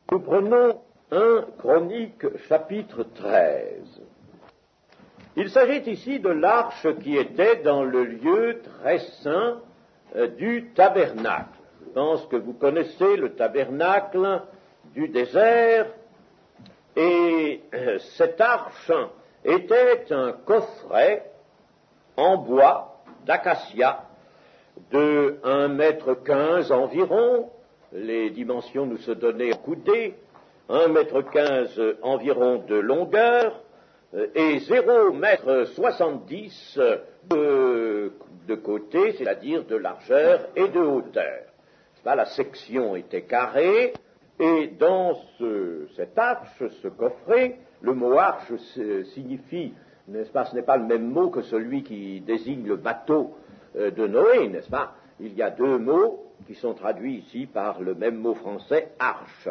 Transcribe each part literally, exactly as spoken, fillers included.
Nous prenons un Chronique chapitre treize. Il s'agit ici de l'arche qui était dans le lieu très saint euh, du tabernacle. Je pense que vous connaissez le tabernacle du désert, et euh, cette arche était un coffret en bois d'acacia de un mètre quinze environ, les dimensions nous se donnaient en coudées, un mètre quinze environ de longueur et zéro mètre soixante-dix de, de côté, c'est-à-dire de largeur et de hauteur. La section était carrée, et dans ce, cette arche, ce coffret, le mot arche signifie, n'est-ce pas, ce n'est pas le même mot que celui qui désigne le bateau de Noé, n'est-ce pas? Il y a deux mots qui sont traduits ici par le même mot français, arche.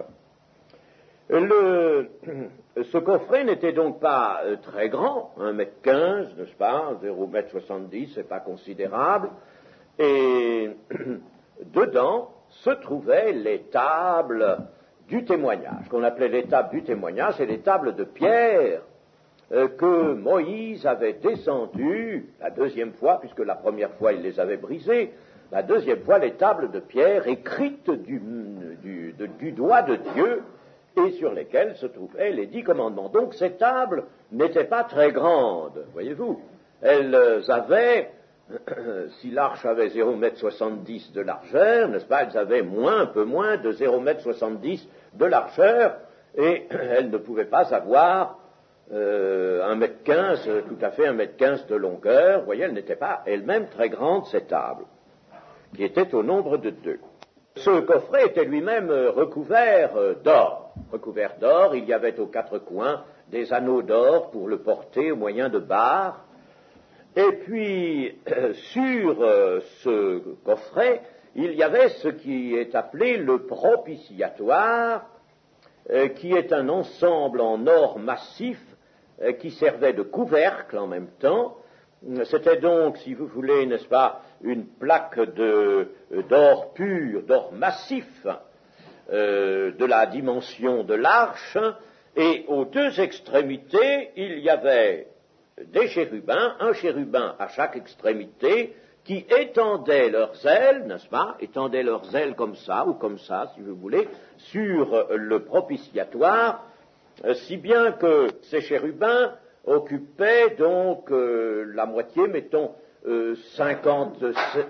Le, ce coffret n'était donc pas euh, très grand, un mètre quinze, n'est-ce pas, zéro mètre soixante-dix, c'est pas considérable, et dedans se trouvaient les tables du témoignage, qu'on appelait les tables du témoignage, et les tables de pierre euh, que Moïse avait descendues la deuxième fois, puisque la première fois il les avait brisées, la deuxième fois les tables de pierre écrites du, du, de, du doigt de Dieu, et sur lesquelles se trouvaient les dix commandements. Donc ces tables n'étaient pas très grandes, voyez-vous. Elles avaient, si l'arche avait zéro mètre soixante-dix de largeur, n'est-ce pas, elles avaient moins, un peu moins de zéro mètre soixante-dix de largeur, et elles ne pouvaient pas avoir euh, un mètre quinze, tout à fait un mètre quinze de longueur. Vous voyez, elles n'étaient pas elles-mêmes très grandes, ces tables, qui étaient au nombre de deux. Ce coffret était lui-même recouvert d'or. Recouvert d'or, il y avait aux quatre coins des anneaux d'or pour le porter au moyen de barres. Et puis, sur ce coffret, il y avait ce qui est appelé le propitiatoire, qui est un ensemble en or massif qui servait de couvercle en même temps. C'était donc, si vous voulez, n'est-ce pas, une plaque de, d'or pur, d'or massif, euh, de la dimension de l'arche, et aux deux extrémités, il y avait des chérubins, un chérubin à chaque extrémité, qui étendaient leurs ailes, n'est-ce pas, étendaient leurs ailes comme ça, ou comme ça, si vous voulez, sur le propitiatoire, si bien que ces chérubins occupait donc euh, la moitié, mettons, euh, cinquante-sept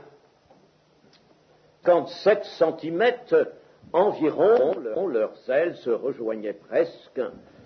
centimètres environ, leurs ailes se rejoignaient presque,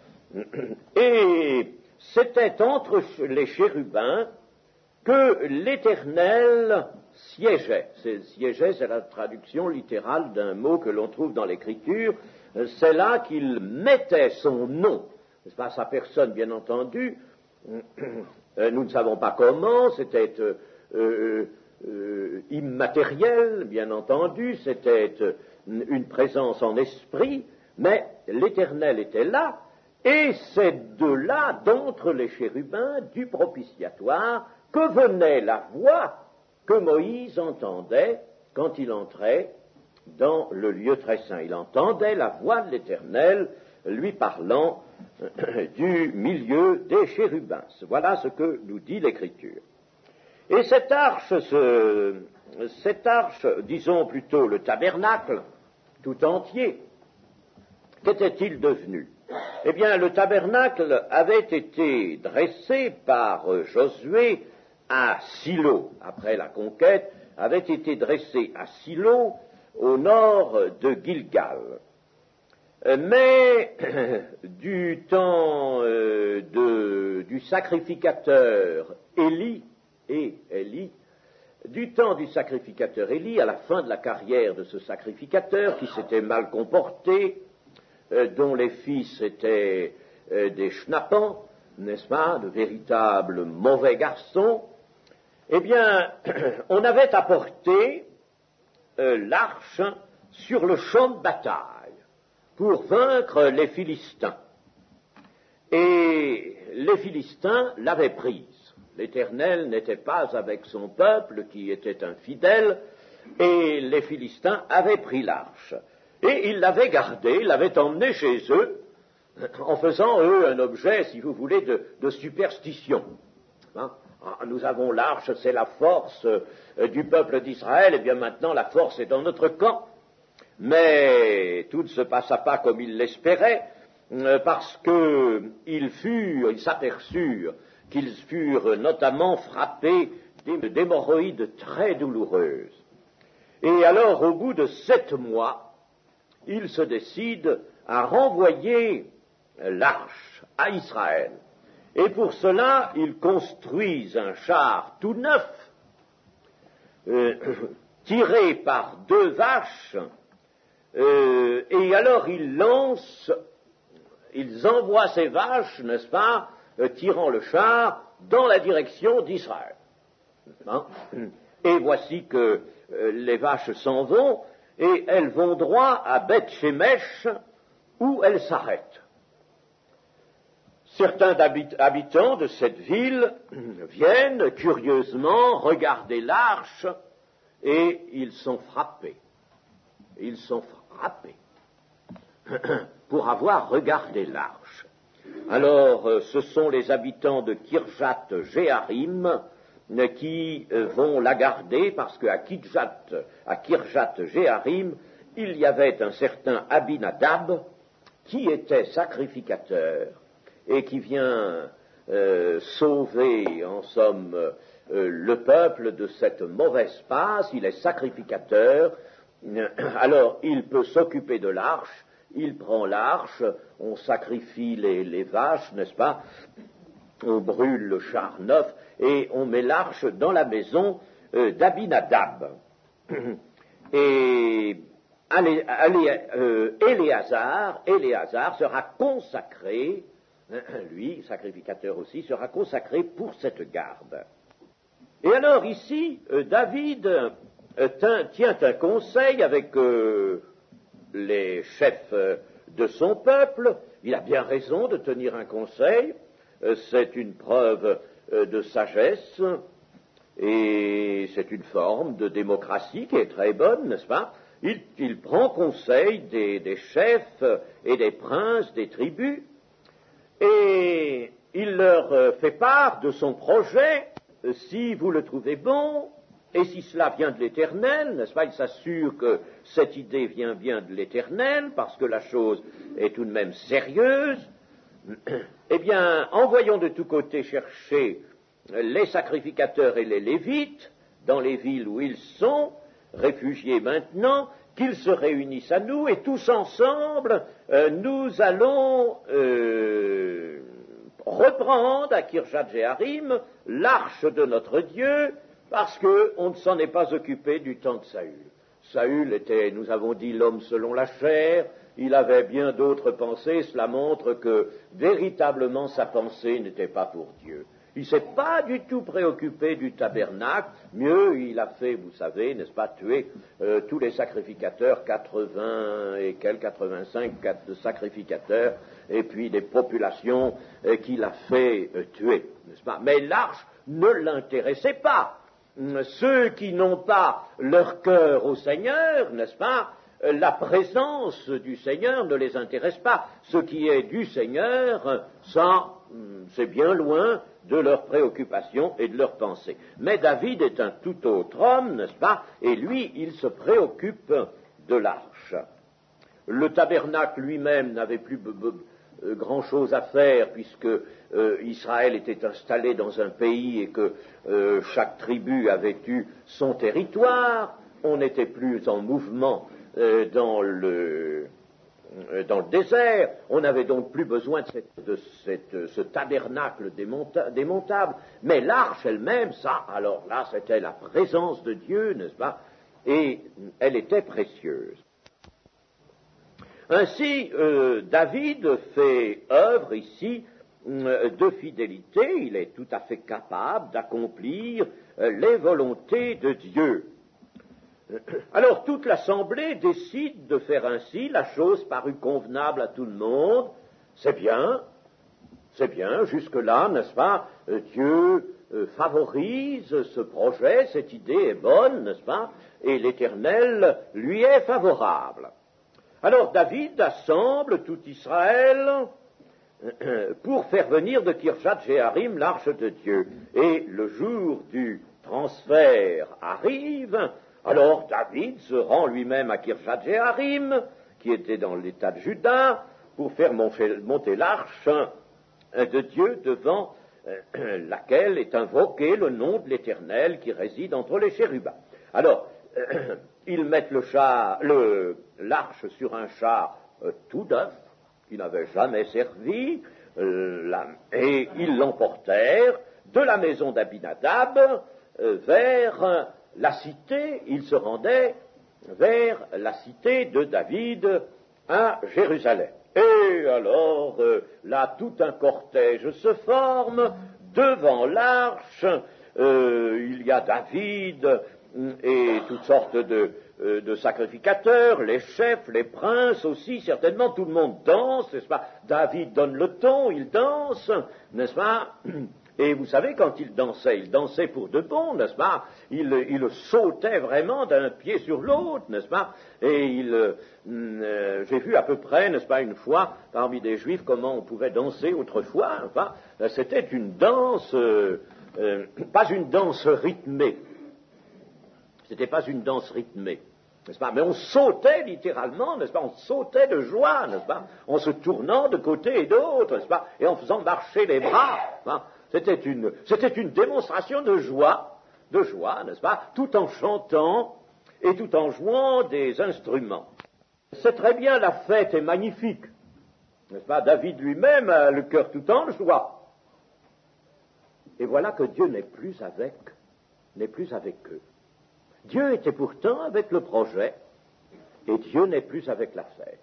et c'était entre les chérubins que l'Éternel siégeait. C'est, siégeait, c'est la traduction littérale d'un mot que l'on trouve dans l'Écriture, c'est là qu'il mettait son nom. C'est pas sa personne, bien entendu. Nous ne savons pas comment, c'était euh, euh, euh, immatériel, bien entendu, c'était une présence en esprit, mais l'Éternel était là, et c'est de là, d'entre les chérubins, du propitiatoire, que venait la voix que Moïse entendait quand il entrait dans le lieu très saint. Il entendait la voix de l'Éternel lui parlant du milieu des chérubins. Voilà ce que nous dit l'Écriture. Et cette arche, ce, cette arche, disons plutôt le tabernacle tout entier, qu'était-il devenu? Eh bien, le tabernacle avait été dressé par Josué à Silo, après la conquête, avait été dressé à Silo, au nord de Gilgal. Mais du temps euh, de, du sacrificateur Élie, et Élie, du temps du sacrificateur Élie, à la fin de la carrière de ce sacrificateur qui s'était mal comporté, euh, dont les fils étaient euh, des schnappants, n'est-ce pas, de véritables mauvais garçons, eh bien, on avait apporté euh, l'arche sur le champ de bataille pour vaincre les Philistins. Et les Philistins l'avaient prise. L'Éternel n'était pas avec son peuple qui était infidèle, et les Philistins avaient pris l'arche. Et ils l'avaient gardé, ils l'avaient emmené chez eux, en faisant, eux, un objet, si vous voulez, de, de superstition. Hein? Ah, nous avons l'arche, c'est la force euh, du peuple d'Israël, et bien maintenant la force est dans notre camp. Mais tout ne se passa pas comme ils l'espéraient, euh, parce qu'ils furent, ils s'aperçurent qu'ils furent notamment frappés d'hémorroïdes très douloureuses. Et alors, au bout de sept mois, ils se décident à renvoyer l'arche à Israël. Et pour cela, ils construisent un char tout neuf, euh, tiré par deux vaches, euh, et alors ils lancent, ils envoient ces vaches, n'est-ce pas, euh, tirant le char dans la direction d'Israël. Hein? Et voici que euh, les vaches s'en vont, et elles vont droit à Beth-Shemesh, où elles s'arrêtent. Certains habitants de cette ville viennent curieusement regarder l'arche, et ils sont frappés. Ils sont frappés pour avoir regardé l'arche. Alors, ce sont les habitants de Kirjat Jéarim qui vont la garder, parce qu'à Kirjat, à Kirjat Jéarim, il y avait un certain Abinadab qui était sacrificateur et qui vient euh, sauver, en somme, euh, le peuple de cette mauvaise passe. Il est sacrificateur, alors il peut s'occuper de l'arche, il prend l'arche, on sacrifie les, les vaches, n'est-ce pas, on brûle le char neuf, et on met l'arche dans la maison euh, d'Abinadab. Et Alé, Alé, euh, Éléazar, Éléazar sera consacré, lui, sacrificateur aussi, sera consacré pour cette garde. Et alors ici, euh, David euh, tint, tient un conseil avec euh, les chefs euh, de son peuple. Il a bien raison de tenir un conseil, euh, c'est une preuve euh, de sagesse, et c'est une forme de démocratie qui est très bonne, n'est-ce pas? Il, il prend conseil des, des chefs et des princes des tribus, et il leur euh, fait part de son projet, euh, si vous le trouvez bon, et si cela vient de l'Éternel, n'est-ce pas? Il s'assure que cette idée vient bien de l'Éternel, parce que la chose est tout de même sérieuse. Eh bien, envoyons de tous côtés chercher les sacrificateurs et les Lévites dans les villes où ils sont, réfugiés maintenant, qu'ils se réunissent à nous, et tous ensemble, euh, nous allons euh, reprendre à Kirjat Jéarim l'arche de notre Dieu, parce qu'on ne s'en est pas occupé du temps de Saül. Saül était, nous avons dit, l'homme selon la chair, il avait bien d'autres pensées, cela montre que véritablement sa pensée n'était pas pour Dieu. Il ne s'est pas du tout préoccupé du tabernacle, mieux il a fait, vous savez, n'est-ce pas, tuer euh, tous les sacrificateurs, quatre-vingts et quelques, quatre-vingt-cinq sacrificateurs, et puis des populations euh, qu'il a fait euh, tuer, n'est-ce pas. Mais l'arche ne l'intéressait pas. Ceux qui n'ont pas leur cœur au Seigneur, n'est-ce pas, la présence du Seigneur ne les intéresse pas. Ce qui est du Seigneur, ça, c'est bien loin de leurs préoccupations et de leurs pensées. Mais David est un tout autre homme, n'est-ce pas, et lui, il se préoccupe de l'arche. Le tabernacle lui-même n'avait plus grand-chose à faire, puisque euh, Israël était installé dans un pays et que euh, chaque tribu avait eu son territoire. On n'était plus en mouvement euh, dans le euh, dans le désert. On n'avait donc plus besoin de, cette, de cette, ce tabernacle démonta- démontable. Mais l'arche elle-même, ça, alors là, c'était la présence de Dieu, n'est-ce pas? Et elle était précieuse. Ainsi, euh, David fait œuvre ici euh, de fidélité. Il est tout à fait capable d'accomplir euh, les volontés de Dieu. Alors, toute l'assemblée décide de faire ainsi. La chose parut convenable à tout le monde. C'est bien, c'est bien, jusque-là, n'est-ce pas? euh, Dieu euh, favorise ce projet, cette idée est bonne, n'est-ce pas? Et l'Éternel lui est favorable. Alors David assemble tout Israël pour faire venir de Kirjat Jéarim l'arche de Dieu. Et le jour du transfert arrive, alors David se rend lui-même à Kirjat Jéarim, qui était dans l'état de Juda, pour faire monter l'arche de Dieu devant laquelle est invoqué le nom de l'Éternel qui réside entre les chérubins. Alors, ils mettent le char, le, l'arche sur un char euh, tout neuf, qui n'avait jamais servi, euh, la, et ils l'emportèrent de la maison d'Abinadab euh, vers euh, la cité, ils se rendaient vers la cité de David à Jérusalem. Et alors, euh, là, tout un cortège se forme devant l'arche, euh, il y a David et toutes sortes de, euh, de sacrificateurs, les chefs, les princes aussi, certainement, tout le monde danse, n'est-ce pas? David donne le ton, il danse, n'est-ce pas? Et vous savez, quand il dansait, il dansait pour de bon, n'est-ce pas? Il, il sautait vraiment d'un pied sur l'autre, n'est-ce pas? Et il, euh, j'ai vu à peu près, n'est-ce pas, une fois, parmi des Juifs, comment on pouvait danser autrefois, enfin, c'était une danse, euh, euh, pas une danse rythmée. C'était pas une danse rythmée, n'est-ce pas? Mais on sautait littéralement, n'est-ce pas? On sautait de joie, n'est-ce pas? En se tournant de côté et d'autre, n'est-ce pas? Et en faisant marcher les bras, hein? C'était une, c'était une démonstration de joie, de joie, n'est-ce pas? Tout en chantant et tout en jouant des instruments. C'est très bien, la fête est magnifique, n'est-ce pas? David lui-même a le cœur tout en joie. Et voilà que Dieu n'est plus avec, n'est plus avec eux. Dieu était pourtant avec le projet, et Dieu n'est plus avec la fête.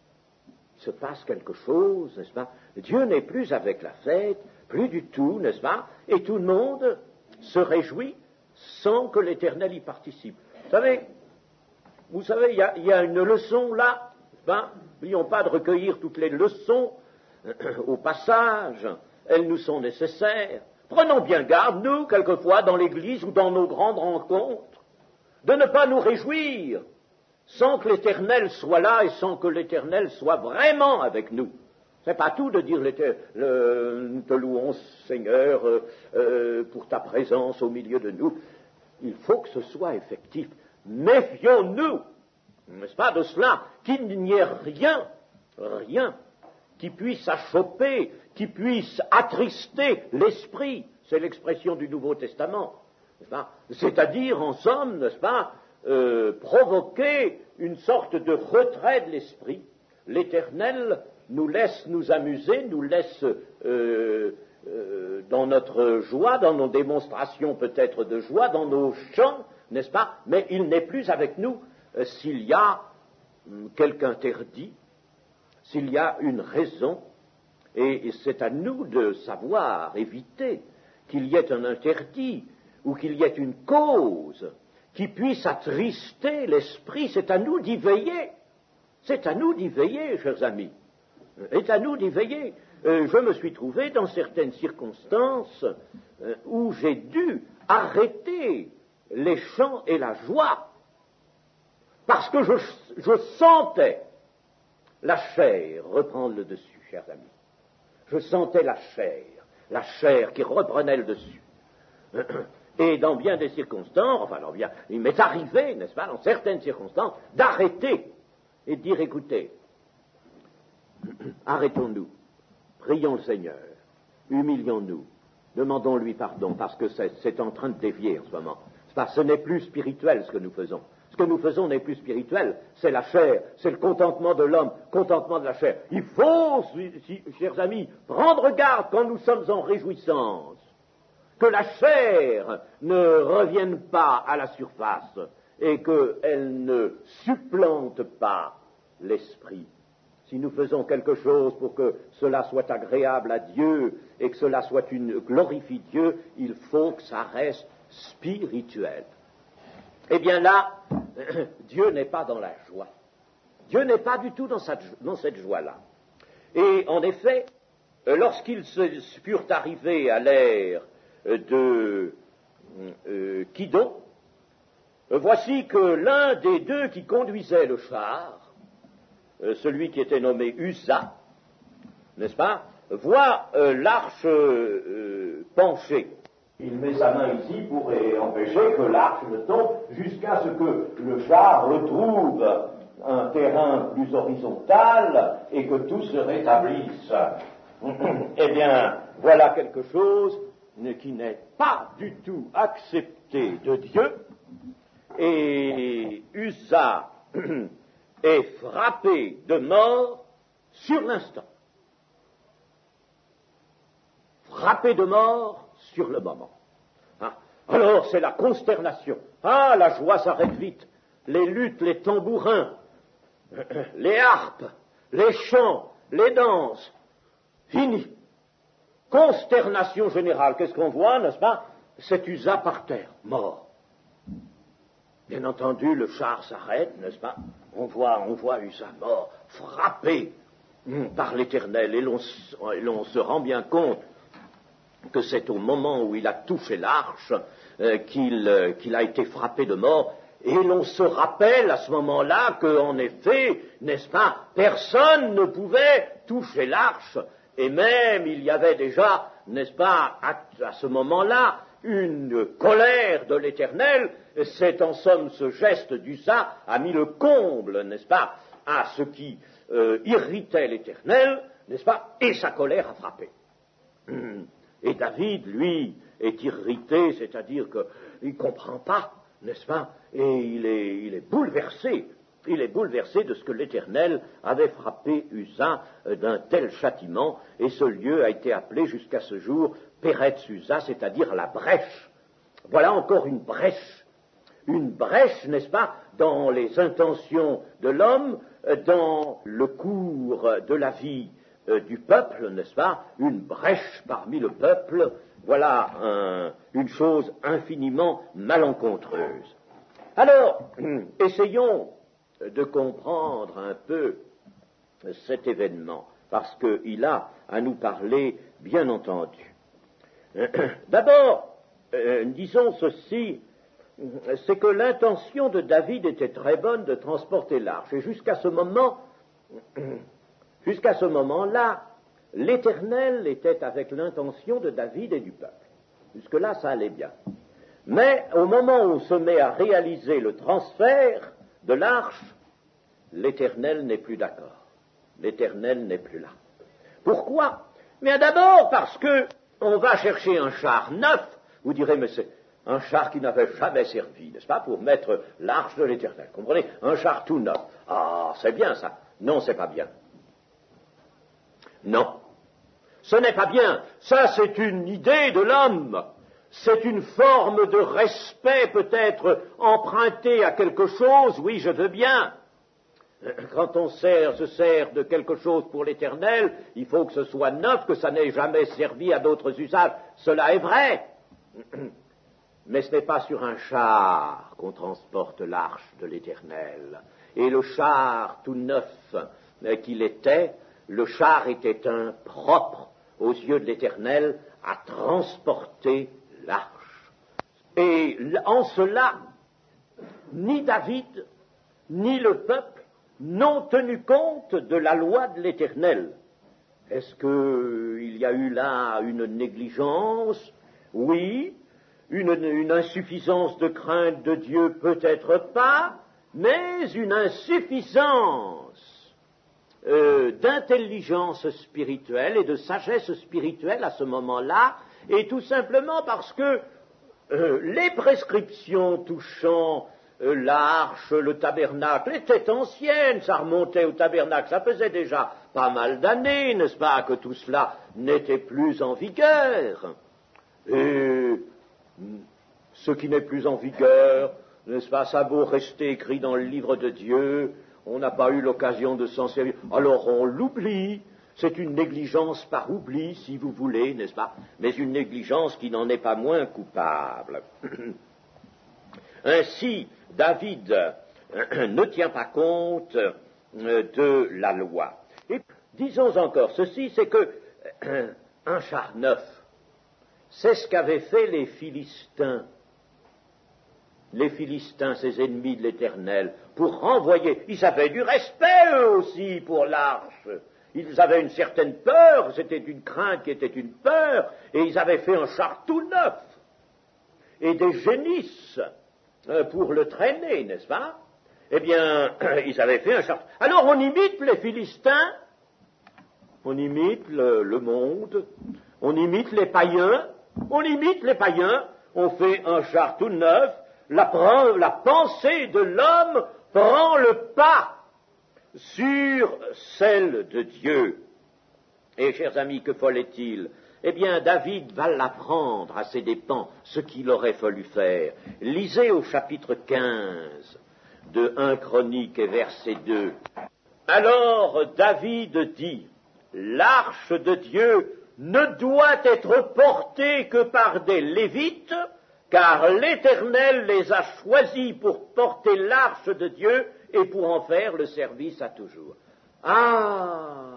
Il se passe quelque chose, n'est-ce pas? Dieu n'est plus avec la fête, plus du tout, n'est-ce pas? Et tout le monde se réjouit sans que l'Éternel y participe. Vous savez, vous savez, il y a, y a une leçon là, n'est-ce pas? N'oublions pas de recueillir toutes les leçons au passage, elles nous sont nécessaires. Prenons bien garde, nous, quelquefois, dans l'Église ou dans nos grandes rencontres, de ne pas nous réjouir sans que l'Éternel soit là et sans que l'Éternel soit vraiment avec nous. C'est pas tout de dire le, nous te louons, Seigneur, euh, euh, pour ta présence au milieu de nous. Il faut que ce soit effectif. Méfions-nous, n'est-ce pas, de cela, qu'il n'y ait rien, rien qui puisse achoper, qui puisse attrister l'esprit. C'est l'expression du Nouveau Testament. C'est-à-dire, en somme, n'est-ce pas, euh, provoquer une sorte de retrait de l'esprit. L'Éternel nous laisse nous amuser, nous laisse euh, euh, dans notre joie, dans nos démonstrations peut-être de joie, dans nos chants, n'est-ce pas, mais il n'est plus avec nous euh, s'il y a hum, quelque interdit, s'il y a une raison, et, et c'est à nous de savoir éviter qu'il y ait un interdit, ou qu'il y ait une cause qui puisse attrister l'esprit, c'est à nous d'y veiller. C'est à nous d'y veiller, chers amis. C'est à nous d'y veiller. Euh, je me suis trouvé dans certaines circonstances euh, où j'ai dû arrêter les chants et la joie, parce que je, je sentais la chair reprendre le dessus, chers amis. Je sentais la chair, la chair qui reprenait le dessus. Et dans bien des circonstances, enfin, dans bien, il m'est arrivé, n'est-ce pas, dans certaines circonstances, d'arrêter et de dire, écoutez, arrêtons-nous, prions le Seigneur, humilions-nous, demandons-lui pardon, parce que c'est, c'est en train de dévier en ce moment. Pas, ce n'est plus spirituel ce que nous faisons. Ce que nous faisons n'est plus spirituel, c'est la chair, c'est le contentement de l'homme, contentement de la chair. Il faut, si, si, chers amis, prendre garde quand nous sommes en réjouissance, que la chair ne revienne pas à la surface et qu'elle ne supplante pas l'esprit. Si nous faisons quelque chose pour que cela soit agréable à Dieu et que cela soit une glorifie Dieu, il faut que ça reste spirituel. Eh bien là, Dieu n'est pas dans la joie. Dieu n'est pas du tout dans cette, dans cette joie-là. Et en effet, lorsqu'ils furent arrivés à l'ère de euh, Kidon, voici que l'un des deux qui conduisait le char euh, celui qui était nommé Uza, n'est-ce pas, voit euh, l'arche euh, euh, pencher. Il met sa main ici pour empêcher que l'arche ne tombe jusqu'à ce que le char retrouve un terrain plus horizontal et que tout se rétablisse. Eh bien, voilà quelque chose qui n'est pas du tout accepté de Dieu, et Uza est frappé de mort sur l'instant. Frappé de mort sur le moment. Hein? Alors c'est la consternation. Ah, la joie s'arrête vite. Les luttes, les tambourins, les harpes, les chants, les danses, fini. Consternation générale. Qu'est-ce qu'on voit, n'est-ce pas? C'est Uza par terre, mort. Bien entendu, le char s'arrête, n'est-ce pas? On voit, on voit Uza mort, frappé par l'Éternel, et l'on, et l'on se rend bien compte que c'est au moment où il a touché l'arche euh, qu'il, euh, qu'il a été frappé de mort, et l'on se rappelle à ce moment-là qu'en effet, n'est-ce pas, personne ne pouvait toucher l'arche, et même il y avait déjà, n'est-ce pas, à, à ce moment-là, une colère de l'Éternel. C'est en somme ce geste d'Uza a mis le comble, n'est-ce pas, à ce qui euh, irritait l'Éternel, n'est-ce pas, et sa colère a frappé. Et David, lui, est irrité, c'est-à-dire qu'il ne comprend pas, n'est-ce pas, et il est, il est bouleversé, il est bouleversé de ce que l'Éternel avait frappé Uza d'un tel châtiment, et ce lieu a été appelé jusqu'à ce jour Péretz Uza, c'est-à-dire la brèche. Voilà encore une brèche, une brèche, n'est-ce pas, dans les intentions de l'homme, dans le cours de la vie Euh, du peuple, n'est-ce pas, une brèche parmi le peuple, voilà un, une chose infiniment malencontreuse. Alors, essayons de comprendre un peu cet événement, parce qu'il a à nous parler, bien entendu. D'abord, euh, disons ceci, c'est que l'intention de David était très bonne de transporter l'arche, et jusqu'à ce moment, Jusqu'à ce moment-là, l'Éternel était avec l'intention de David et du peuple. Jusque-là, ça allait bien. Mais au moment où on se met à réaliser le transfert de l'arche, l'Éternel n'est plus d'accord. L'Éternel n'est plus là. Pourquoi? Bien d'abord parce que on va chercher un char neuf. Vous direz, mais c'est un char qui n'avait jamais servi, n'est-ce pas, pour mettre l'arche de l'Éternel. Comprenez? Un char tout neuf. Ah, c'est bien ça. Non, c'est pas bien. Non, ce n'est pas bien. Ça, c'est une idée de l'homme. C'est une forme de respect peut-être empruntée à quelque chose. Oui, je veux bien. Quand on sert, se sert de quelque chose pour l'Éternel, il faut que ce soit neuf, que ça n'ait jamais servi à d'autres usages. Cela est vrai. Mais ce n'est pas sur un char qu'on transporte l'arche de l'Éternel. Et le char tout neuf qu'il était, le char était impropre aux yeux de l'Éternel à transporter l'arche. Et en cela, ni David, ni le peuple n'ont tenu compte de la loi de l'Éternel. Est-ce qu'il y a eu là une négligence? Oui. Une, une insuffisance de crainte de Dieu? Peut-être pas, mais une insuffisance Euh, d'intelligence spirituelle et de sagesse spirituelle à ce moment-là, et tout simplement parce que euh, les prescriptions touchant euh, l'arche, le tabernacle, étaient anciennes, ça remontait au tabernacle, ça faisait déjà pas mal d'années, n'est-ce pas, que tout cela n'était plus en vigueur. Et ce qui n'est plus en vigueur, n'est-ce pas, ça a beau rester écrit dans le livre de Dieu, on n'a pas eu l'occasion de s'en servir, alors on l'oublie. C'est une négligence par oubli, si vous voulez, n'est-ce pas, mais une négligence qui n'en est pas moins coupable. Ainsi, David ne tient pas compte de la loi. Et disons encore ceci, c'est que un char neuf, c'est ce qu'avaient fait les Philistins les Philistins, ces ennemis de l'Éternel, pour renvoyer. Ils avaient du respect, eux aussi, pour l'arche. Ils avaient une certaine peur, c'était une crainte qui était une peur, et ils avaient fait un char tout neuf, et des génisses pour le traîner, n'est-ce pas? Eh bien, ils avaient fait un char. Alors on imite les Philistins, on imite le, le monde, on imite les païens, on imite les païens, on fait un char tout neuf, la, la pensée de l'homme prend le pas sur celle de Dieu. Et, chers amis, que fallait-il? Eh bien, David va l'apprendre à ses dépens, ce qu'il aurait fallu faire. Lisez au chapitre quinze de un Chronique et verset deux. Alors David dit, l'arche de Dieu ne doit être portée que par des Lévites, car l'Éternel les a choisis pour porter l'arche de Dieu et pour en faire le service à toujours. Ah,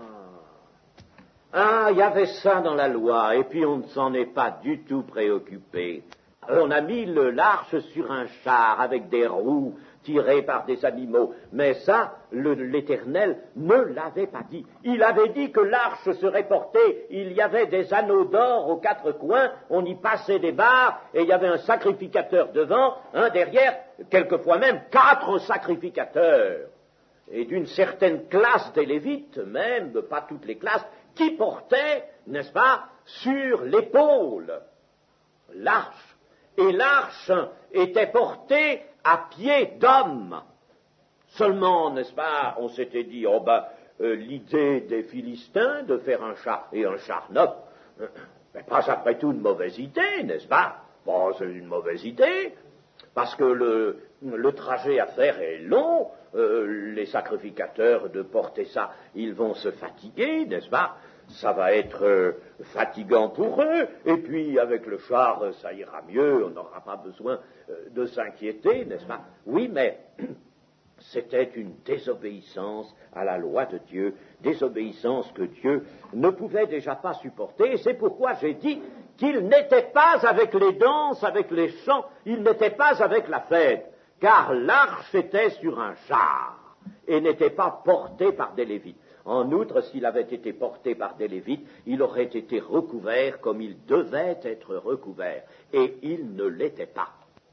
ah, il y avait ça dans la loi, et puis on ne s'en est pas du tout préoccupé. On a mis le, l'arche sur un char avec des roues tirées par des animaux, mais ça, le, l'Éternel ne l'avait pas dit. Il avait dit que l'arche serait portée, il y avait des anneaux d'or aux quatre coins, on y passait des barres, et il y avait un sacrificateur devant, un derrière, quelquefois même quatre sacrificateurs, et d'une certaine classe des Lévites, même, pas toutes les classes, qui portaient, n'est-ce pas, sur l'épaule l'arche. Et l'arche était portée à pied d'homme. Seulement, n'est-ce pas, on s'était dit, oh ben, euh, l'idée des Philistins de faire un char, et un char neuf, euh, mais pas après tout une mauvaise idée, n'est-ce pas? Bon, c'est une mauvaise idée, parce que le, le trajet à faire est long, euh, les sacrificateurs de porter ça, ils vont se fatiguer, n'est-ce pas? Ça va être euh, fatigant pour eux, et puis avec le char, euh, ça ira mieux, on n'aura pas besoin euh, de s'inquiéter, n'est-ce pas? Oui, mais c'était une désobéissance à la loi de Dieu, désobéissance que Dieu ne pouvait déjà pas supporter, et c'est pourquoi j'ai dit qu'il n'était pas avec les danses, avec les chants, il n'était pas avec la fête, car l'arche était sur un char, et n'était pas portée par des Lévites. En outre, s'il avait été porté par des Lévites, il aurait été recouvert comme il devait être recouvert, et il ne l'était pas.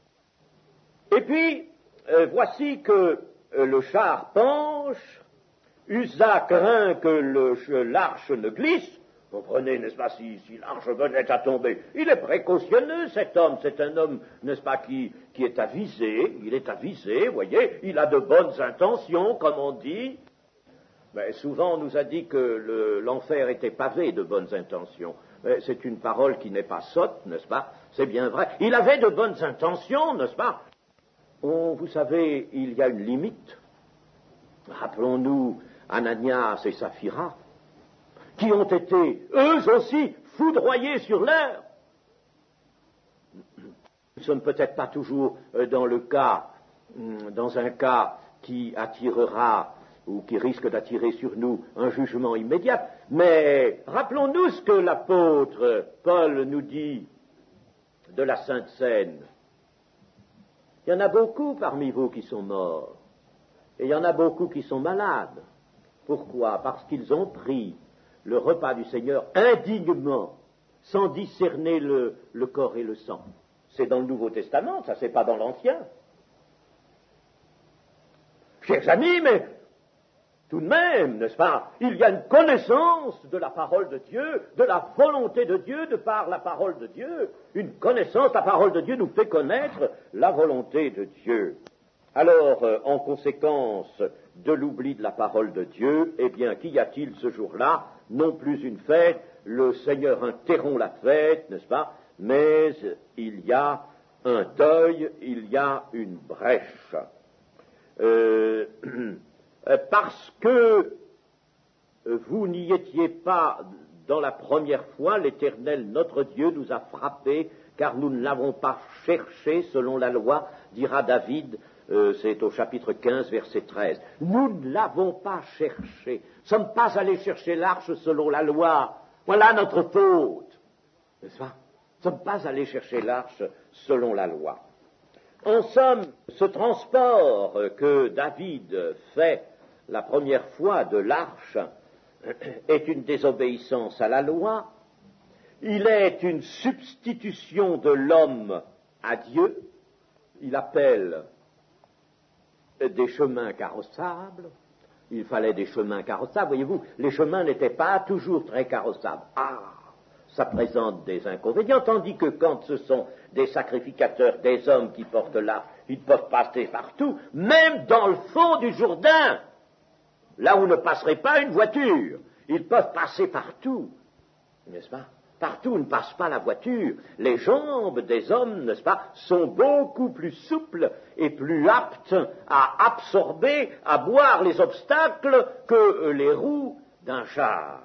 Et puis, euh, voici que euh, le char penche, Uza craint que le, l'arche ne glisse. Comprenez, n'est-ce pas, si, si l'arche venait à tomber. Il est précautionneux, cet homme, c'est un homme, n'est-ce pas, qui, qui est avisé, il est avisé, voyez, il a de bonnes intentions, comme on dit. Mais souvent, on nous a dit que le, l'enfer était pavé de bonnes intentions. Mais c'est une parole qui n'est pas sotte, n'est-ce pas? C'est bien vrai. Il avait de bonnes intentions, n'est-ce pas? On, vous savez, il y a une limite. Rappelons-nous Ananias et Saphira, qui ont été, eux aussi, foudroyés sur l'heure. Nous ne sommes peut-être pas toujours dans le cas, dans un cas qui attirera ou qui risque d'attirer sur nous un jugement immédiat, mais rappelons-nous ce que l'apôtre Paul nous dit de la Sainte Seine. Il y en a beaucoup parmi vous qui sont morts, et il y en a beaucoup qui sont malades. Pourquoi? Parce qu'ils ont pris le repas du Seigneur indignement, sans discerner le, le corps et le sang. C'est dans le Nouveau Testament, ça c'est pas dans l'Ancien. Chers amis, mais tout de même, n'est-ce pas, il y a une connaissance de la parole de Dieu, de la volonté de Dieu, de par la parole de Dieu. Une connaissance, la parole de Dieu nous fait connaître la volonté de Dieu. Alors, euh, en conséquence de l'oubli de la parole de Dieu, eh bien, qu'y a-t-il ce jour-là? Non plus une fête, le Seigneur interrompt la fête, n'est-ce pas? Mais il y a un deuil, il y a une brèche. Euh, parce que vous n'y étiez pas dans la première fois, l'Éternel, notre Dieu, nous a frappés, car nous ne l'avons pas cherché selon la loi, dira David, euh, c'est au chapitre quinze, verset treize. Nous ne l'avons pas cherché. Nous ne sommes pas allés chercher l'arche selon la loi. Voilà notre faute. N'est-ce pas? Nous ne sommes pas allés chercher l'arche selon la loi. En somme, ce transport que David fait la première fois de l'arche est une désobéissance à la loi, il est une substitution de l'homme à Dieu, il appelle des chemins carrossables, il fallait des chemins carrossables, voyez-vous, les chemins n'étaient pas toujours très carrossables. Ah, ça présente des inconvénients, tandis que quand ce sont des sacrificateurs, des hommes qui portent l'arche, ils peuvent passer partout, même dans le fond du Jourdain, là où ne passerait pas une voiture, ils peuvent passer partout, n'est-ce pas? Partout où ne passe pas la voiture, les jambes des hommes, n'est-ce pas, sont beaucoup plus souples et plus aptes à absorber, à boire les obstacles que les roues d'un char.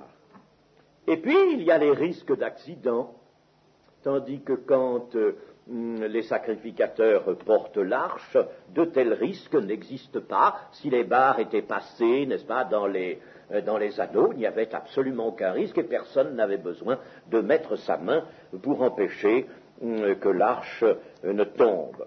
Et puis, il y a les risques d'accident, tandis que quand euh, les sacrificateurs portent l'arche, de tels risques n'existent pas. Si les barres étaient passées, n'est-ce pas, dans les, euh, dans les anneaux, il n'y avait absolument aucun risque et personne n'avait besoin de mettre sa main pour empêcher euh, que l'arche euh, ne tombe.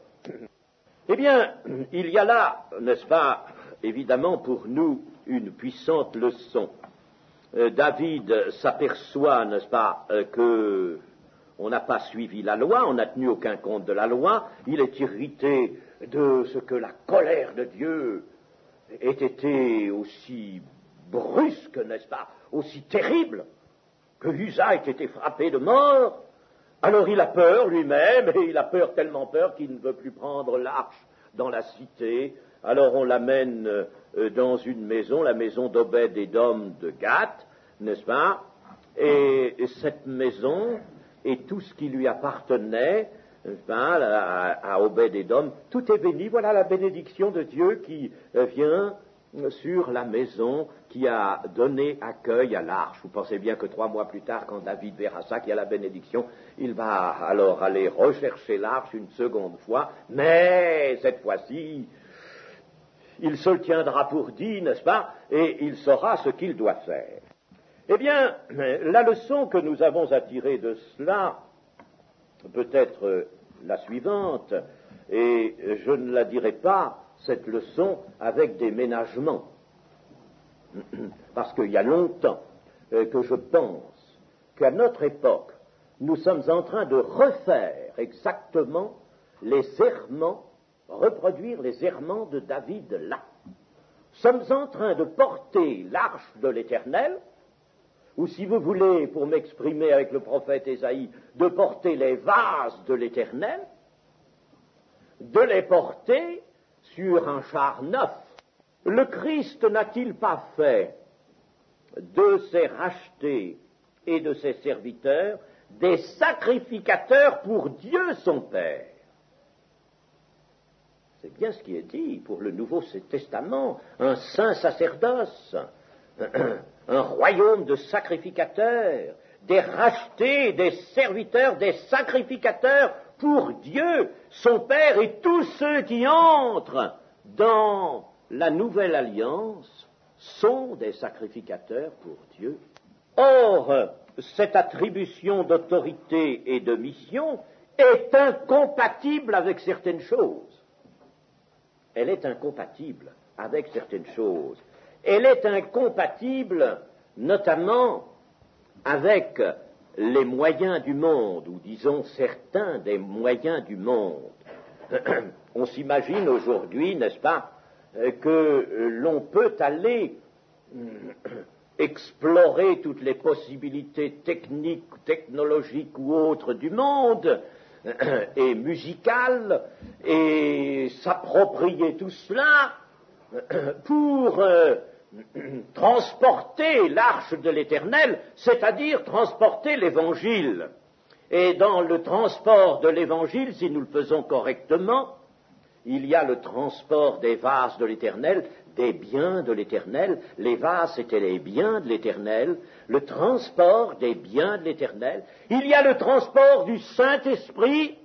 Eh bien, il y a là, n'est-ce pas, évidemment pour nous, une puissante leçon. Euh, David s'aperçoit, n'est-ce pas, euh, que on n'a pas suivi la loi, on n'a tenu aucun compte de la loi, il est irrité de ce que la colère de Dieu ait été aussi brusque, n'est-ce pas, aussi terrible, que Uza ait été frappé de mort. Alors il a peur lui-même, et il a peur, tellement peur qu'il ne veut plus prendre l'arche dans la cité. Alors on l'amène euh, dans une maison, la maison d'Obed-Édom de Gath, n'est-ce pas, et, et cette maison et tout ce qui lui appartenait, n'est-ce pas, à, à Obed-Édom, tout est béni. Voilà la bénédiction de Dieu qui euh, vient sur la maison qui a donné accueil à l'arche. Vous pensez bien que trois mois plus tard, quand David verra ça, qu'il y a la bénédiction, il va alors aller rechercher l'arche une seconde fois, mais cette fois-ci, il se le tiendra pour dit, n'est-ce pas, et il saura ce qu'il doit faire. Eh bien, la leçon que nous avons à tirer de cela peut être la suivante, et je ne la dirai pas, cette leçon, avec des ménagements. Parce qu'il y a longtemps que je pense qu'à notre époque, nous sommes en train de refaire exactement les serments, reproduire les serments de David là. Nous sommes en train de porter l'arche de l'Éternel, ou si vous voulez, pour m'exprimer avec le prophète Ésaïe, de porter les vases de l'Éternel, de les porter sur un char neuf. Le Christ n'a-t-il pas fait de ses rachetés et de ses serviteurs des sacrificateurs pour Dieu son Père? C'est bien ce qui est dit pour le Nouveau Testament, un saint sacerdoce, un royaume de sacrificateurs, des rachetés, des serviteurs, des sacrificateurs pour Dieu, son Père, et tous ceux qui entrent dans la nouvelle alliance sont des sacrificateurs pour Dieu. Or, cette attribution d'autorité et de mission est incompatible avec certaines choses. Elle est incompatible avec certaines choses. Elle est incompatible notamment avec les moyens du monde, ou disons certains des moyens du monde. On s'imagine aujourd'hui, n'est-ce pas, que l'on peut aller explorer toutes les possibilités techniques, technologiques ou autres du monde, et musicales, et s'approprier tout cela pour euh, transporter l'arche de l'Éternel, c'est-à-dire transporter l'Évangile. Et dans le transport de l'Évangile, si nous le faisons correctement, il y a le transport des vases de l'Éternel, des biens de l'Éternel. Les vases, c'était les biens de l'Éternel. Le transport des biens de l'Éternel. Il y a le transport du Saint-Esprit.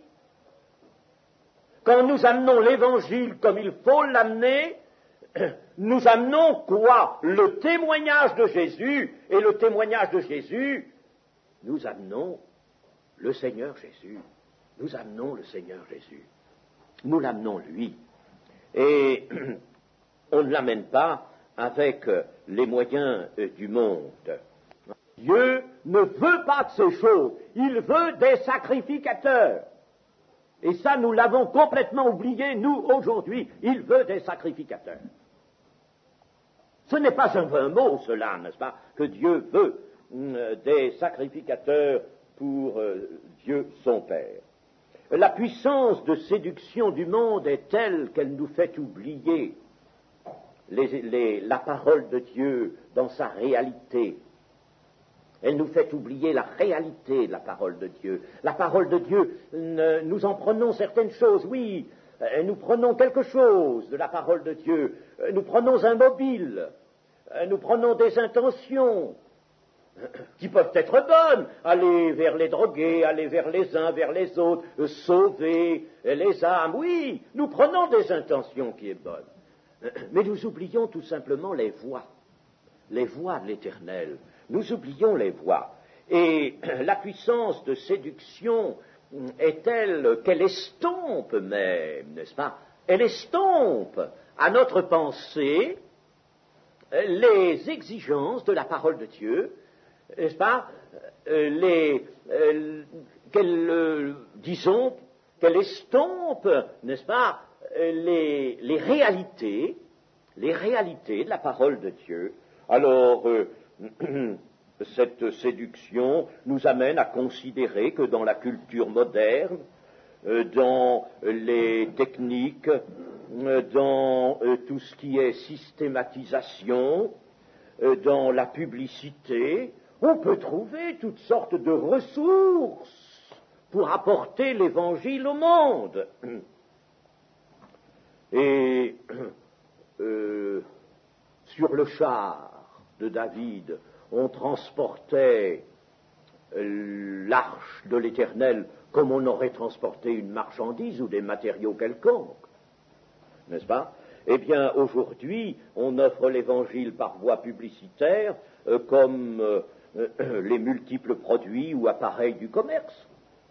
Quand nous amenons l'Évangile comme il faut l'amener, nous amenons quoi? Le témoignage de Jésus. Et le témoignage de Jésus, nous amenons le Seigneur Jésus. Nous amenons le Seigneur Jésus. nous l'amenons lui. Et on ne l'amène pas avec les moyens du monde. Dieu ne veut pas de ces choses, il veut des sacrificateurs. Et ça, nous l'avons complètement oublié, nous, aujourd'hui, il veut des sacrificateurs. Ce n'est pas un vain mot, cela, n'est-ce pas, que Dieu veut euh, des sacrificateurs pour euh, Dieu son Père. La puissance de séduction du monde est telle qu'elle nous fait oublier les, les, la parole de Dieu dans sa réalité. Elle nous fait oublier la réalité de la parole de Dieu. La parole de Dieu, nous en prenons certaines choses, oui, nous prenons quelque chose de la parole de Dieu, nous prenons un mobile, nous prenons des intentions qui peuvent être bonnes, aller vers les drogués, aller vers les uns, vers les autres, sauver les âmes, oui, nous prenons des intentions qui sont bonnes, mais nous oublions tout simplement les voies, les voies de l'Éternel. Nous oublions les voies. Et la puissance de séduction est telle qu'elle estompe même, n'est-ce pas? Elle estompe à notre pensée les exigences de la parole de Dieu, n'est-ce pas? Les, euh, qu'elle, euh, disons, qu'elle estompe, n'est-ce pas? Les, les réalités, les réalités de la parole de Dieu. Alors, euh, cette séduction nous amène à considérer que dans la culture moderne, euh, dans les techniques, euh, dans euh, tout ce qui est systématisation, euh, dans la publicité, on peut trouver toutes sortes de ressources pour apporter l'Évangile au monde. Et euh, sur le char de David, on transportait l'arche de l'Éternel comme on aurait transporté une marchandise ou des matériaux quelconques, n'est-ce pas? Eh bien, aujourd'hui, on offre l'Évangile par voie publicitaire euh, comme euh, euh, les multiples produits ou appareils du commerce.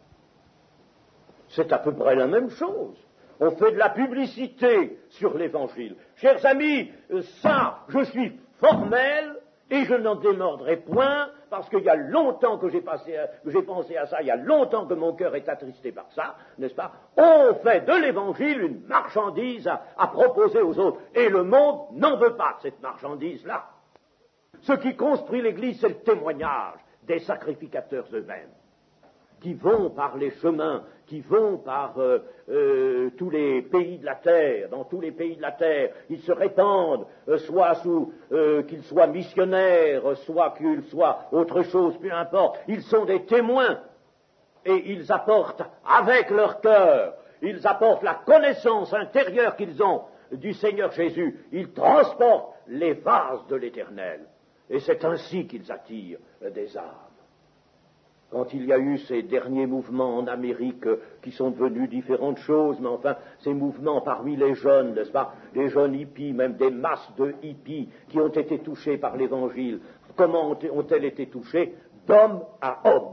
C'est à peu près la même chose. On fait de la publicité sur l'Évangile. Chers amis, ça, je suis formel et je n'en démordrai point parce qu'il y a longtemps que j'ai, passé à, que j'ai pensé à ça, il y a longtemps que mon cœur est attristé par ça, n'est-ce pas? On fait de l'Évangile une marchandise à, à proposer aux autres et le monde n'en veut pas de cette marchandise-là. Ce qui construit l'Église, c'est le témoignage des sacrificateurs eux-mêmes, qui vont par les chemins, qui vont par euh, euh, tous les pays de la terre, dans tous les pays de la terre, ils se répandent, euh, soit sous euh, qu'ils soient missionnaires, soit qu'ils soient autre chose, peu importe, ils sont des témoins, et ils apportent avec leur cœur, ils apportent la connaissance intérieure qu'ils ont du Seigneur Jésus, ils transportent les vases de l'Éternel, et c'est ainsi qu'ils attirent euh, des âmes. Quand il y a eu ces derniers mouvements en Amérique euh, qui sont devenus différentes choses, mais enfin, ces mouvements parmi les jeunes, n'est-ce pas, les jeunes hippies, même des masses de hippies qui ont été touchés par l'Évangile, comment ont-elles été touchés? D'homme à homme.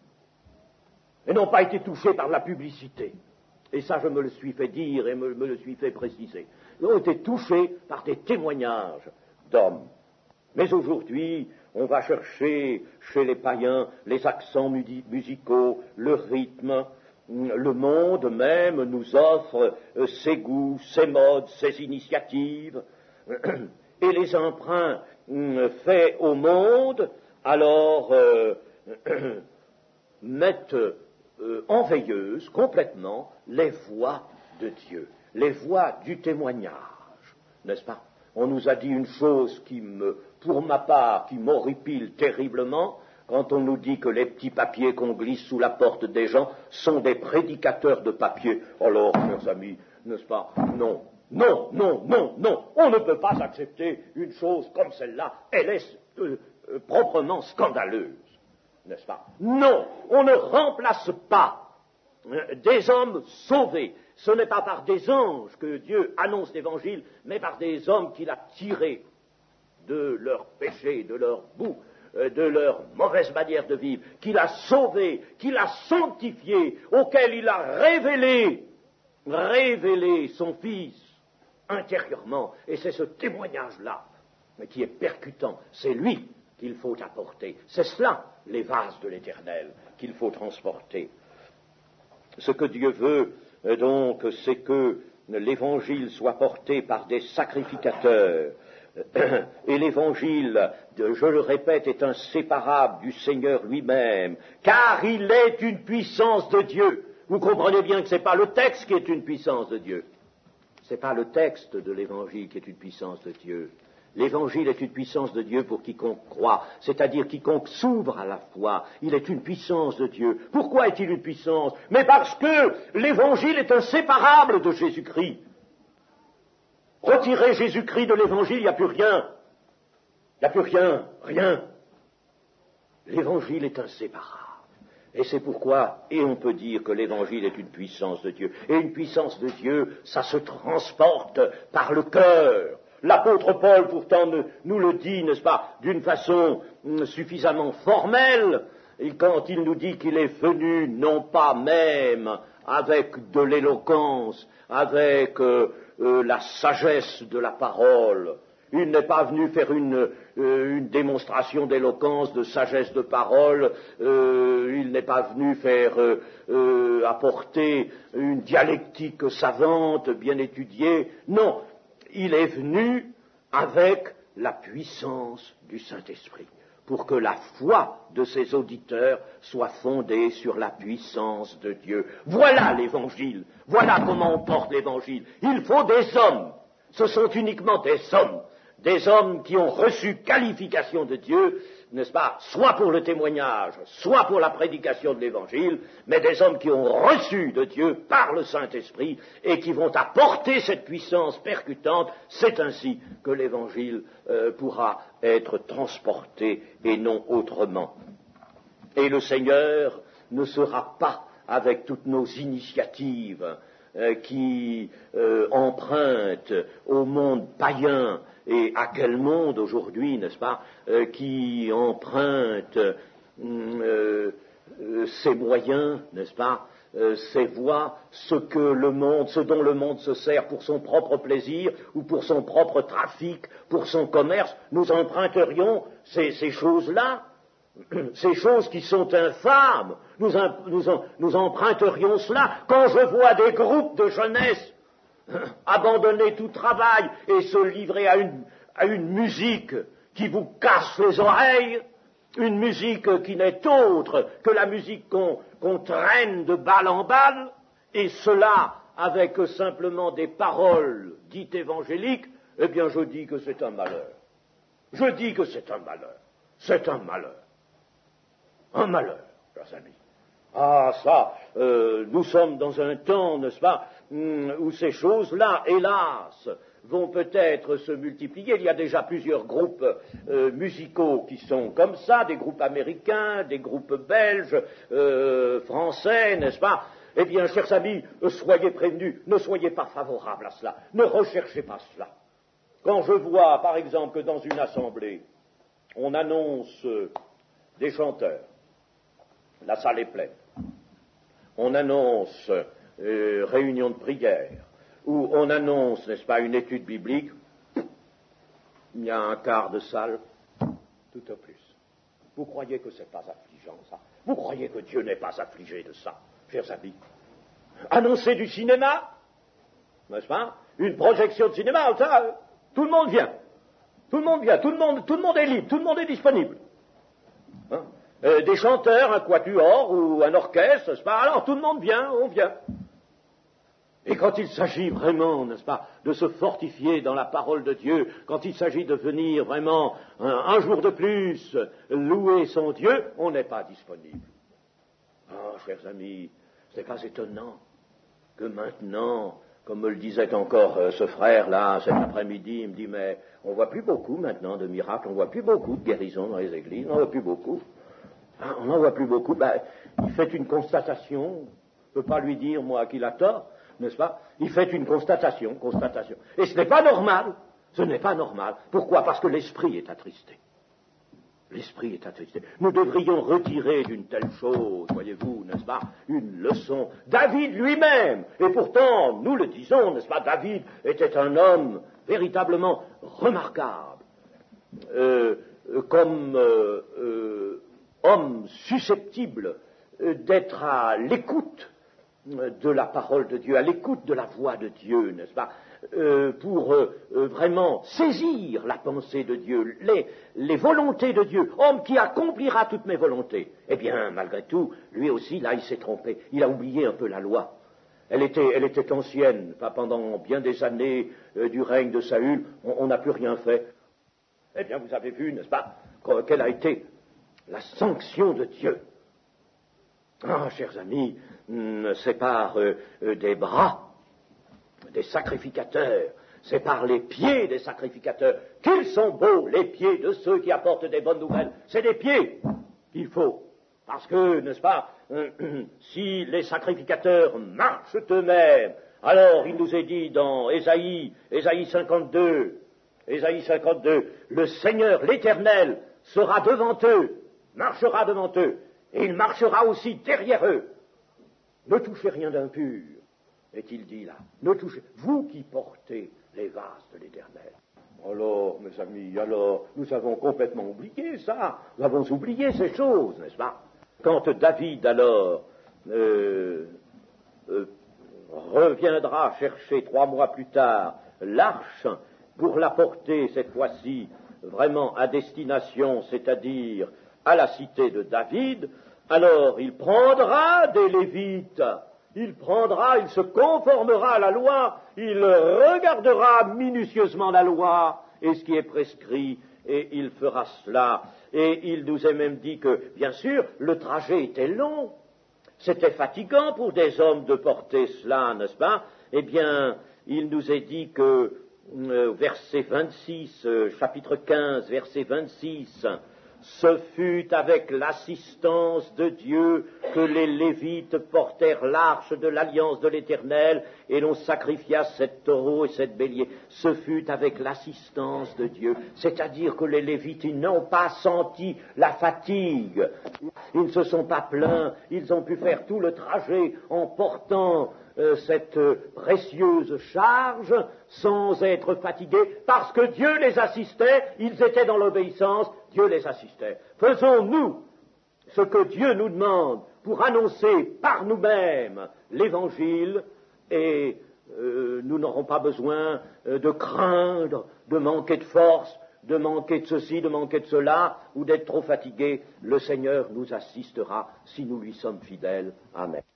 Et n'ont pas été touchés par la publicité. Et ça, je me le suis fait dire et me, me le suis fait préciser. Ils ont été touchés par des témoignages d'hommes. Mais aujourd'hui, on va chercher chez les païens les accents musicaux, le rythme. Le monde même nous offre ses goûts, ses modes, ses initiatives. Et les emprunts faits au monde, alors, euh, mettent euh, en veilleuse complètement les voix de Dieu, les voix du témoignage, n'est-ce pas? On nous a dit une chose qui me, pour ma part, qui m'horripile terriblement, quand on nous dit que les petits papiers qu'on glisse sous la porte des gens sont des prédicateurs de papier. Alors, chers amis, n'est-ce pas? Non, non, non, non, non, on ne peut pas accepter une chose comme celle-là. Elle est euh, euh, proprement scandaleuse, n'est-ce pas? Non, on ne remplace pas euh, des hommes sauvés. Ce n'est pas par des anges que Dieu annonce l'Évangile, mais par des hommes qu'il a tirés de leurs péchés, de leur boue, de leur mauvaise manière de vivre, qu'il a sauvés, qu'il a sanctifiés, auxquels il a révélé révéler son Fils intérieurement, et c'est ce témoignage-là mais qui est percutant, c'est lui qu'il faut apporter, c'est cela les vases de l'Éternel qu'il faut transporter. Ce que Dieu veut donc, c'est que l'Évangile soit porté par des sacrificateurs, et l'Évangile, je le répète, est inséparable du Seigneur lui-même, car il est une puissance de Dieu. Vous comprenez bien que ce n'est pas le texte qui est une puissance de Dieu. Ce n'est pas le texte de l'Évangile qui est une puissance de Dieu. L'Évangile est une puissance de Dieu pour quiconque croit, c'est-à-dire quiconque s'ouvre à la foi. Il est une puissance de Dieu. Pourquoi est-il une puissance? Mais parce que l'Évangile est inséparable de Jésus-Christ. Retirez Jésus-Christ de l'Évangile, il n'y a plus rien. Il n'y a plus rien, rien. L'Évangile est inséparable. Et c'est pourquoi, et on peut dire que l'Évangile est une puissance de Dieu. Et une puissance de Dieu, ça se transporte par le cœur. L'apôtre Paul, pourtant, nous le dit, n'est-ce pas, d'une façon suffisamment formelle, quand il nous dit qu'il est venu, non pas même avec de l'éloquence, avec euh, euh, la sagesse de la parole. Il n'est pas venu faire une, euh, une démonstration d'éloquence, de sagesse de parole, euh, il n'est pas venu faire euh, euh, apporter une dialectique savante, bien étudiée. Non, il est venu avec la puissance du Saint-Esprit, pour que la foi de ses auditeurs soit fondée sur la puissance de Dieu. Voilà l'Évangile, voilà comment on porte l'Évangile. Il faut des hommes, ce sont uniquement des hommes, des hommes qui ont reçu qualification de Dieu, n'est-ce pas, soit pour le témoignage, soit pour la prédication de l'Évangile, mais des hommes qui ont reçu de Dieu par le Saint-Esprit et qui vont apporter cette puissance percutante. C'est ainsi que l'Évangile euh, pourra être transporté et non autrement. Et le Seigneur ne sera pas avec toutes nos initiatives euh, qui euh, empruntent au monde païen. Et à quel monde aujourd'hui, n'est-ce pas, euh, qui emprunte euh, euh, ses moyens, n'est-ce pas, euh, ses voies, ce que le monde, ce dont le monde se sert pour son propre plaisir ou pour son propre trafic, pour son commerce, nous emprunterions ces, ces choses-là, ces choses qui sont infâmes, nous, nous, nous emprunterions cela. Quand je vois des groupes de jeunesse abandonner tout travail et se livrer à une, à une musique qui vous casse les oreilles, une musique qui n'est autre que la musique qu'on, qu'on traîne de balle en balle, et cela avec simplement des paroles dites évangéliques, eh bien je dis que c'est un malheur. Je dis que c'est un malheur. C'est un malheur. Un malheur, chers amis. Ah, ça, euh, nous sommes dans un temps, n'est-ce pas, où ces choses-là, hélas, vont peut-être se multiplier. Il y a déjà plusieurs groupes euh, musicaux qui sont comme ça, des groupes américains, des groupes belges, euh, français, n'est-ce pas? Eh bien, chers amis, soyez prévenus, ne soyez pas favorables à cela, ne recherchez pas cela. Quand je vois, par exemple, que dans une assemblée, on annonce euh, des chanteurs, la salle est pleine, on annonce euh, réunion de prière, où on annonce, n'est-ce pas, une étude biblique, il y a un quart de salle, tout au plus. Vous croyez que c'est pas affligeant, ça? Vous croyez que Dieu n'est pas affligé de ça, chers amis? Annoncer du cinéma, n'est-ce pas? Une projection de cinéma, ça, tout le monde vient. Tout le monde vient, tout le monde, tout le monde est libre, tout le monde est disponible. Hein? Euh, des chanteurs, un quatuor ou un orchestre, n'est-ce pas? Alors tout le monde vient, on vient. Et quand il s'agit vraiment, n'est-ce pas, de se fortifier dans la parole de Dieu, quand il s'agit de venir vraiment un, un jour de plus louer son Dieu, on n'est pas disponible. Ah, chers amis, ce n'est pas étonnant que maintenant, comme me le disait encore euh, ce frère-là cet après-midi, il me dit, mais on ne voit plus beaucoup maintenant de miracles, on ne voit plus beaucoup de guérisons dans les églises, on n'en voit plus beaucoup. Ah, on n'en voit plus beaucoup. Ben, il fait une constatation, je ne peux pas lui dire, moi, qu'il a tort, n'est-ce pas? Il fait une constatation, constatation. Et ce n'est pas normal, ce n'est pas normal. Pourquoi? Parce que l'esprit est attristé. L'esprit est attristé. Nous devrions retirer d'une telle chose, voyez-vous, n'est-ce pas, une leçon. David lui-même, et pourtant, nous le disons, n'est-ce pas, David était un homme véritablement remarquable, euh, comme euh, euh, homme susceptible d'être à l'écoute de la parole de Dieu, à l'écoute de la voix de Dieu, n'est-ce pas, euh, pour euh, vraiment saisir la pensée de Dieu, les, les volontés de Dieu, homme qui accomplira toutes mes volontés. Eh bien, malgré tout, lui aussi, là, il s'est trompé, il a oublié un peu la loi. Elle était, elle était ancienne, pas pendant bien des années euh, du règne de Saül, on n'a plus rien fait. Eh bien, vous avez vu, n'est-ce pas, quelle a été la sanction de Dieu. Ah, chers amis, c'est par euh, des bras des sacrificateurs, c'est par les pieds des sacrificateurs. Qu'ils sont beaux, les pieds de ceux qui apportent des bonnes nouvelles. C'est des pieds qu'il faut. Parce que, n'est-ce pas, euh, si les sacrificateurs marchent eux-mêmes, alors il nous est dit dans Ésaïe, Ésaïe cinquante-deux, Ésaïe cinquante-deux, le Seigneur, l'Éternel, sera devant eux, marchera devant eux, et il marchera aussi derrière eux. Ne touchez rien d'impur, est-il dit là. Ne touchez, vous qui portez les vases de l'Éternel. Alors, mes amis, alors, nous avons complètement oublié ça. Nous avons oublié ces choses, n'est-ce pas? Quand David, alors, euh, euh, reviendra chercher trois mois plus tard l'arche pour la porter, cette fois-ci, vraiment à destination, c'est-à-dire à la cité de David, alors il prendra des Lévites, il prendra, il se conformera à la loi, il regardera minutieusement la loi et ce qui est prescrit, et il fera cela. Et il nous est même dit que, bien sûr, le trajet était long, c'était fatigant pour des hommes de porter cela, n'est-ce pas? Eh bien, il nous est dit que, euh, verset vingt-six, euh, chapitre quinze, verset vingt-six, ce fut avec l'assistance de Dieu que les Lévites portèrent l'arche de l'alliance de l'Éternel et l'on sacrifia sept taureaux et sept béliers. Ce fut avec l'assistance de Dieu, c'est-à-dire que les Lévites, ils n'ont pas senti la fatigue, ils ne se sont pas plaints, ils ont pu faire tout le trajet en portant euh, cette euh, précieuse charge sans être fatigués, parce que Dieu les assistait, ils étaient dans l'obéissance, Dieu les assistait. Faisons-nous ce que Dieu nous demande pour annoncer par nous-mêmes l'Évangile et euh, nous n'aurons pas besoin euh, de craindre, de manquer de force, de manquer de ceci, de manquer de cela, ou d'être trop fatigués. Le Seigneur nous assistera si nous lui sommes fidèles. Amen.